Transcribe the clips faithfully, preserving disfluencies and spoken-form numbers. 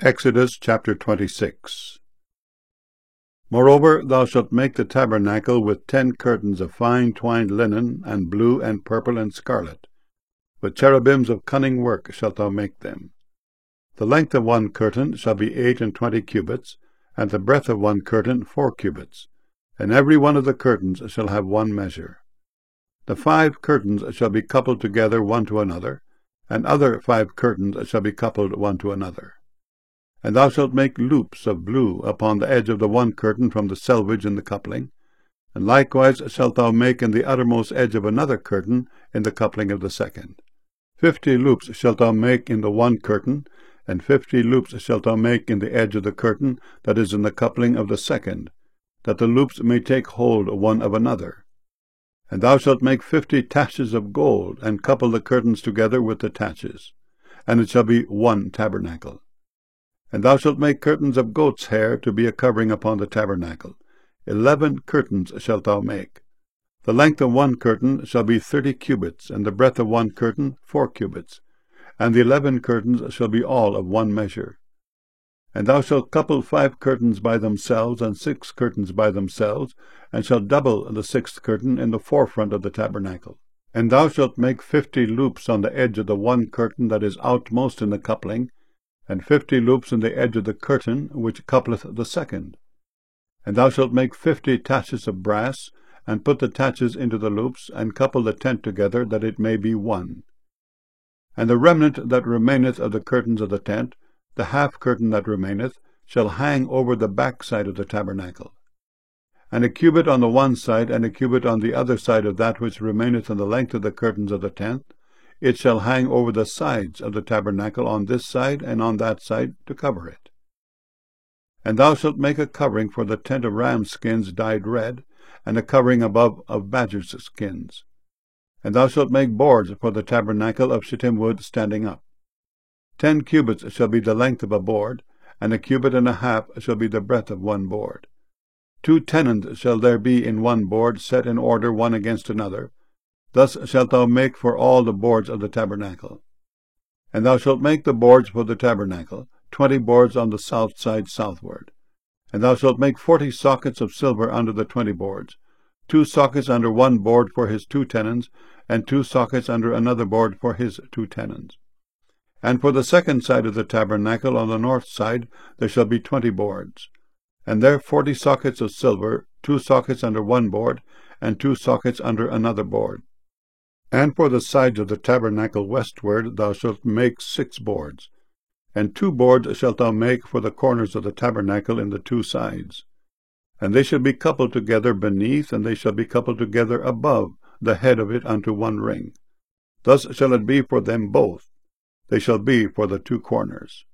Exodus chapter twenty-six. Moreover, thou shalt make the tabernacle with ten curtains of fine twined linen, and blue, and purple, and scarlet. With cherubims of cunning work shalt thou make them. The length of one curtain shall be eight and twenty cubits, and the breadth of one curtain four cubits, and every one of the curtains shall have one measure. The five curtains shall be coupled together one to another, and other five curtains shall be coupled one to another. And thou shalt make loops of blue upon the edge of the one curtain from the selvage in the coupling, and likewise shalt thou make in the uttermost edge of another curtain in the coupling of the second. Fifty loops shalt thou make in the one curtain, and fifty loops shalt thou make in the edge of the curtain that is in the coupling of the second, that the loops may take hold one of another. And thou shalt make fifty taches of gold, and couple the curtains together with the taches, and it shall be one tabernacle. And thou shalt make curtains of goat's hair to be a covering upon the tabernacle. Eleven curtains shalt thou make. The length of one curtain shall be thirty cubits, and the breadth of one curtain four cubits, and the eleven curtains shall be all of one measure. And thou shalt couple five curtains by themselves, and six curtains by themselves, and shalt double the sixth curtain in the forefront of the tabernacle. And thou shalt make fifty loops on the edge of the one curtain that is outmost in the coupling, and fifty loops in the edge of the curtain which coupleth the second. And thou shalt make fifty taches of brass, and put the taches into the loops, and couple the tent together, that it may be one. And the remnant that remaineth of the curtains of the tent, the half curtain that remaineth, shall hang over the backside of the tabernacle. And a cubit on the one side, and a cubit on the other side of that which remaineth in the length of the curtains of the tent, it shall hang over the sides of the tabernacle on this side and on that side to cover it. And thou shalt make a covering for the tent of ram skins dyed red, and a covering above of badgers' skins. And thou shalt make boards for the tabernacle of shittim wood standing up. Ten cubits shall be the length of a board, and a cubit and a half shall be the breadth of one board. Two tenons shall there be in one board, set in order one against another. Thus shalt thou make for all the boards of the tabernacle. And thou shalt make the boards for the tabernacle, twenty boards on the south side southward. And thou shalt make forty sockets of silver under the twenty boards, two sockets under one board for his two tenons, and two sockets under another board for his two tenons. And for the second side of the tabernacle on the north side there shall be twenty boards, and there forty sockets of silver, two sockets under one board, and two sockets under another board. And for the sides of the tabernacle westward thou shalt make six boards, and two boards shalt thou make for the corners of the tabernacle in the two sides. And they shall be coupled together beneath, and they shall be coupled together above the head of it unto one ring. Thus shall it be for them both. They shall be for the two corners.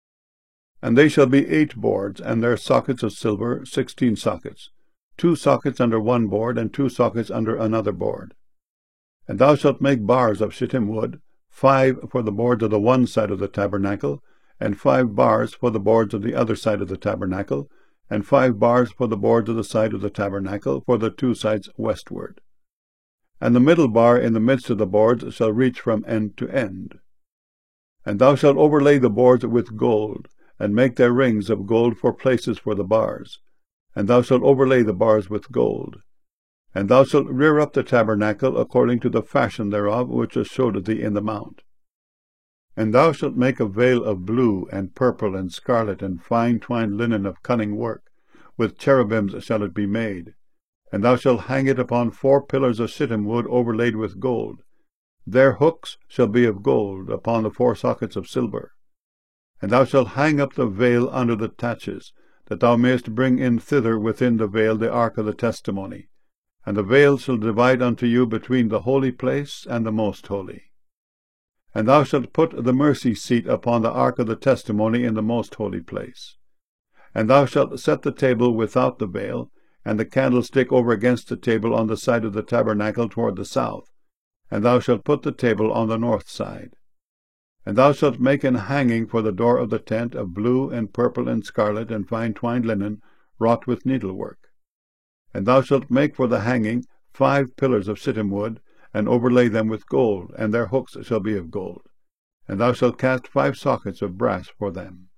And they shall be eight boards, and their sockets of silver, sixteen sockets, two sockets under one board, and two sockets under another board. And thou shalt make bars of shittim wood, five for the boards of the one side of the tabernacle, and five bars for the boards of the other side of the tabernacle, and five bars for the boards of the side of the tabernacle, for the two sides westward. And the middle bar in the midst of the boards shall reach from end to end. And thou shalt overlay the boards with gold, and make their rings of gold for places for the bars. And thou shalt overlay the bars with gold. And thou shalt rear up the tabernacle according to the fashion thereof, which I showed thee in the mount. And thou shalt make a veil of blue, and purple, and scarlet, and fine twined linen of cunning work. With cherubims shall it be made. And thou shalt hang it upon four pillars of shittim wood overlaid with gold. Their hooks shall be of gold, upon the four sockets of silver. And thou shalt hang up the veil under the taches, that thou mayest bring in thither within the veil the ark of the testimony. And the veil shall divide unto you between the holy place and the most holy. And thou shalt put the mercy seat upon the ark of the testimony in the most holy place. And thou shalt set the table without the veil, and the candlestick over against the table on the side of the tabernacle toward the south. And thou shalt put the table on the north side. And thou shalt make an hanging for the door of the tent of blue, and purple, and scarlet, and fine twined linen, wrought with needlework. And thou shalt make for the hanging five pillars of shittim wood, and overlay them with gold, and their hooks shall be of gold. And thou shalt cast five sockets of brass for them.